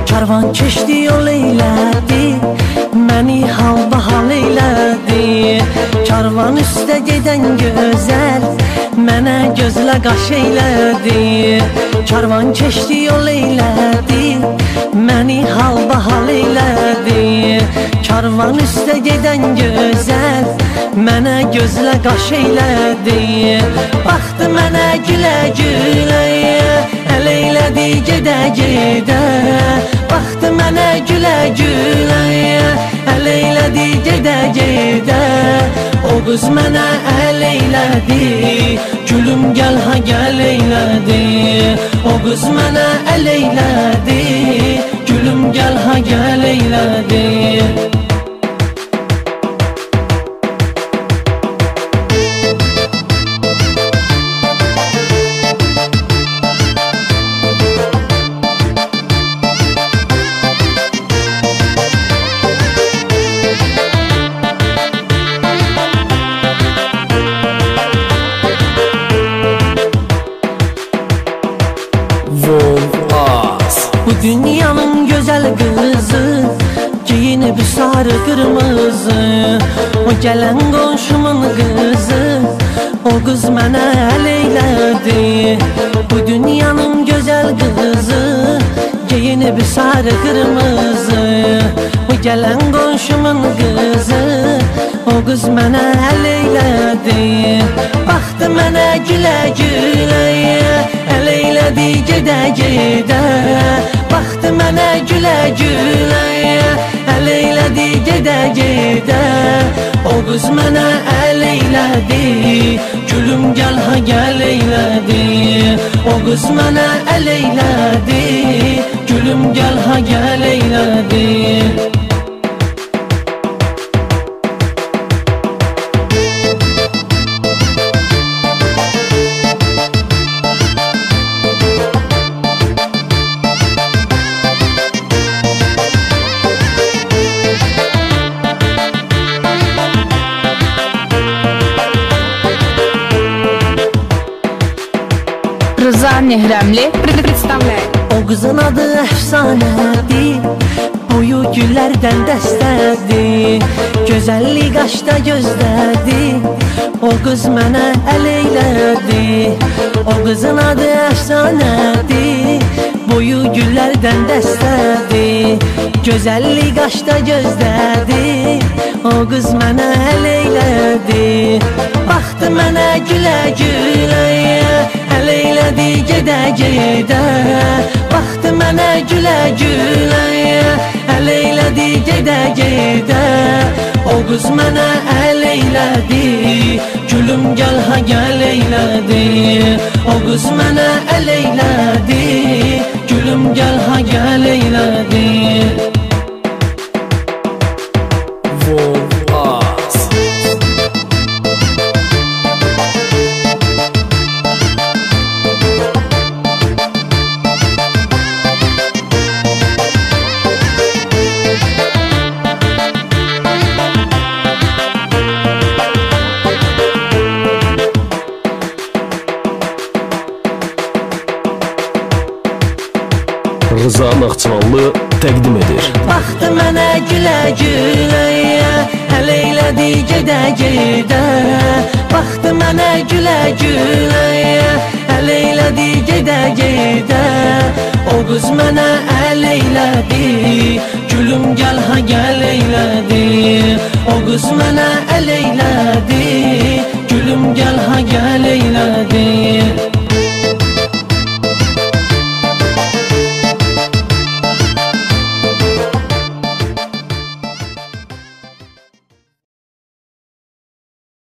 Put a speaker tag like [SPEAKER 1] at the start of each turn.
[SPEAKER 1] Karvan keçdi yol eylədi, məni halbahal eylədi. Karvan üstə gedən gözəl, mənə gözlə qaş eylədi. Karvan keçdi yol eylədi, məni halbahal eylədi. Karvan üstə gedən gözəl, mənə gözlə qaş eylədi. Baxdı mənə gülə-gülə, əl eylədi gedə-gedə. Baxdı mənə gülə-gülə, əl eylədi gedə-gedə. O qız mənə əl eylədi, gülüm gəl ha gəl eylədi. O qız mənə əl eylədi, gülüm gəl ha gəl eylədi. Bu dünyanın gözəl qızı, giyinib sarı qırmızı. O gələn qonşumun qızı, o qız mənə əl eylədi. Bu dünyanın gözəl qızı, giyinib sarı qırmızı. O gələn qonşumun qızı, o qız mənə əl eylədi. Baxdı mənə gülə-gülə, əl eylədi gedə-gedə. Baxdı mənə gülə-gülə, əl eylədi gedə-gedə. O qız mənə əl eylədi, gülüm gəl ha gəl eylədi. O qız mənə əl eylədi, gülüm gəl ha gəl eylədi.
[SPEAKER 2] Rıza Nehrəmli представляет.
[SPEAKER 1] O qızın adı əfsanədir, boyu güllərdən dəstədir. Gözəllik qaşda gözdədir, o qız mənə əl eylədi. O qızın adı əfsanədir, boyu güllərdən dəstədir. Gözəllik qaşda gözdədir, o qız mənə əl eylədi. Baxdı mənə gülə-gülə, əl eylədi gedə-gedə. Baxdı mənə gülə-gülə, əl eylədi gedə-gedə. O qız mənə əl eylədi, gülüm gəl ha gəl eylədi. O qız mənə əl eylədi, gülüm gəl ha gəl eylədi.
[SPEAKER 3] Rıza Naxçıvanlı təqdim edir.
[SPEAKER 1] Baxdı mənə gülə-gülə, əl eylədi gedə-gedə. Baxdı mənə gülə-gülə, əl eylədi gedə-gedə. O qız mənə əl eylədi, gülüm gəl ha gəl eylədi. O qız mənə əl eylədi.